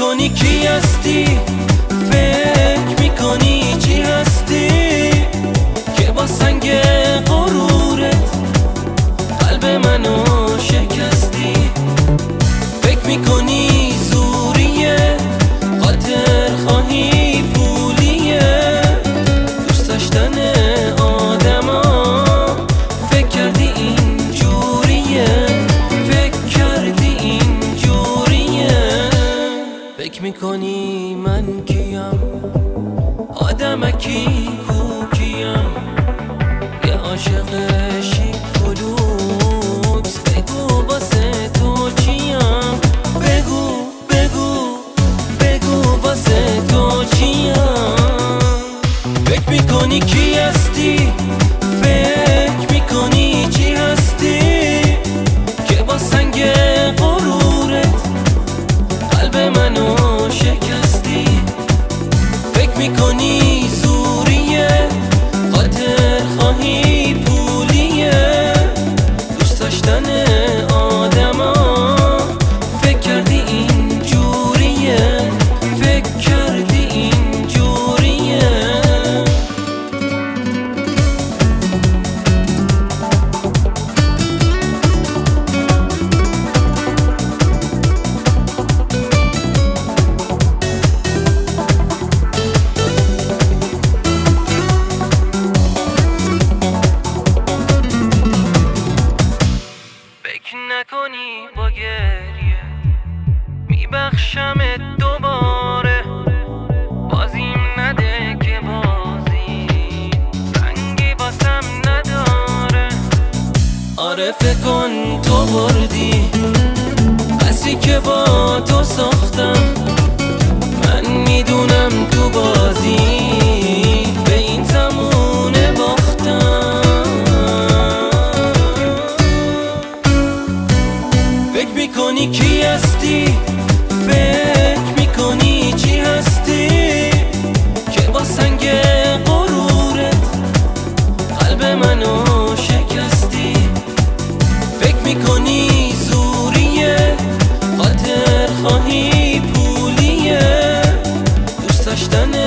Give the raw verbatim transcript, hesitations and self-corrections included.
میکنی کی هستی؟ فکر میکنی چی هستی؟ که با سنگ غرورت قلب منو شکستی. فکر میکنی زوریه، خاطر خواهی پولیه، دوست داشتن آدما. فکر کردی این جوریه، فکر کردی این جوریه. فکر میکنی من کیم؟ آدمکی کوکیم، یه عاشق شیکولوکس. بگو واسه تو چیم؟ بگو بگو بگو واسه تو چیم؟ فکر میکنی کی هستی؟ فکر میکنی چی هستی؟ که با سنگ غرورت قلب منو شکستی. فکر میکنی زوریه، خاطر خواهی پولیه، دوست داشتن آدما. فکر کردی این جوریه، فکر کردی این جوریه. فکر نکنی با گریه میبخشمت دوباره، بازیم نده که بازی رنگی باسم نداره. آره فکر کن تو بردی قصری که با تو ساختم. من میدونم تو بازی به این زمونه باختم. فکر میکنی کی هستی؟ فکر میکنی چی هستی؟ که با سنگ غرورت قلب منو شکستی. فکر میکنی زوریه، خاطر خواهی پولیه، دوست داشتن